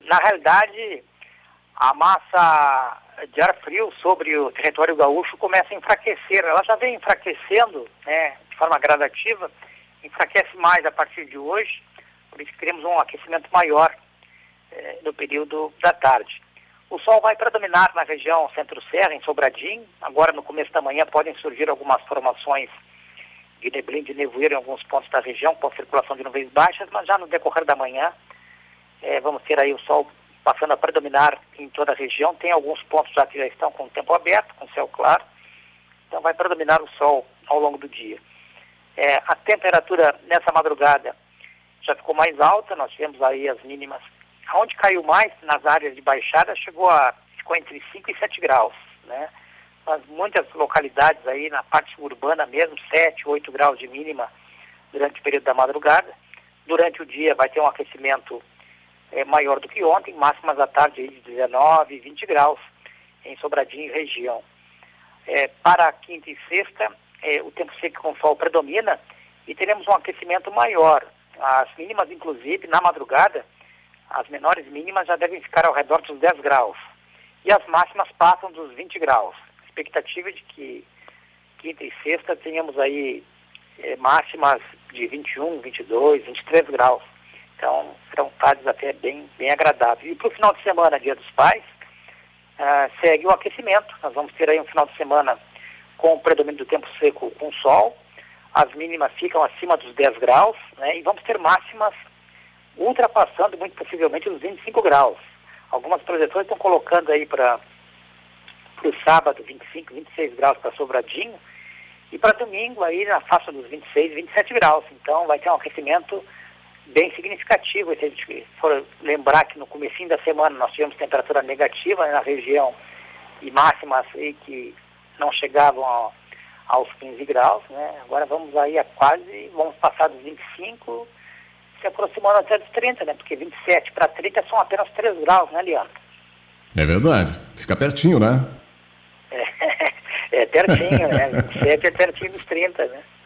Na realidade, a massa de ar frio sobre o território gaúcho começa a enfraquecer. Ela já vem enfraquecendo, né, de forma gradativa, enfraquece mais a partir de hoje, por isso que teremos um aquecimento maior no período da tarde. O sol vai predominar na região centro-serra, em Sobradinho. Agora, no começo da manhã, podem surgir algumas formações de neblina, de nevoeiro em alguns pontos da região, com circulação de nuvens baixas, mas já no decorrer da manhã vamos ter aí o sol passando a predominar em toda a região. Tem alguns pontos já que já estão com o tempo aberto, com céu claro, então vai predominar o sol ao longo do dia. A temperatura nessa madrugada já ficou mais alta, nós tivemos aí as mínimas. Onde caiu mais, nas áreas de baixada, ficou entre 5 e 7 graus, né? Mas muitas localidades aí na parte urbana mesmo, 7, 8 graus de mínima durante o período da madrugada. Durante o dia vai ter um aquecimento maior do que ontem, máximas à tarde aí de 19, 20 graus em Sobradinho e região. Para quinta e sexta, o tempo seco com sol predomina e teremos um aquecimento maior. As mínimas, inclusive, na madrugada, as menores mínimas já devem ficar ao redor dos 10 graus. E as máximas passam dos 20 graus. Expectativa de que quinta e sexta tenhamos aí máximas de 21, 22, 23 graus. Então, serão tardes até bem agradáveis. E para o final de semana, Dia dos Pais, segue o aquecimento. Nós vamos ter aí um final de semana com o predomínio do tempo seco com sol. As mínimas ficam acima dos 10 graus, né? E vamos ter máximas ultrapassando muito possivelmente os 25 graus. Algumas projeções estão colocando aí para o sábado 25, 26 graus para Sobradinho e para domingo aí na faixa dos 26, 27 graus. Então vai ter um aquecimento bem significativo. Se a gente for lembrar que no comecinho da semana nós tivemos temperatura negativa na região e máximas aí que não chegavam aos 15 graus, né? Agora vamos aí vamos passar dos 25, se aproximando até dos 30, né? Porque 27 para 30 são apenas 3 graus, né, Leandro? É verdade, fica pertinho, né? Pertinho, né? 27 é pertinho dos 30, né?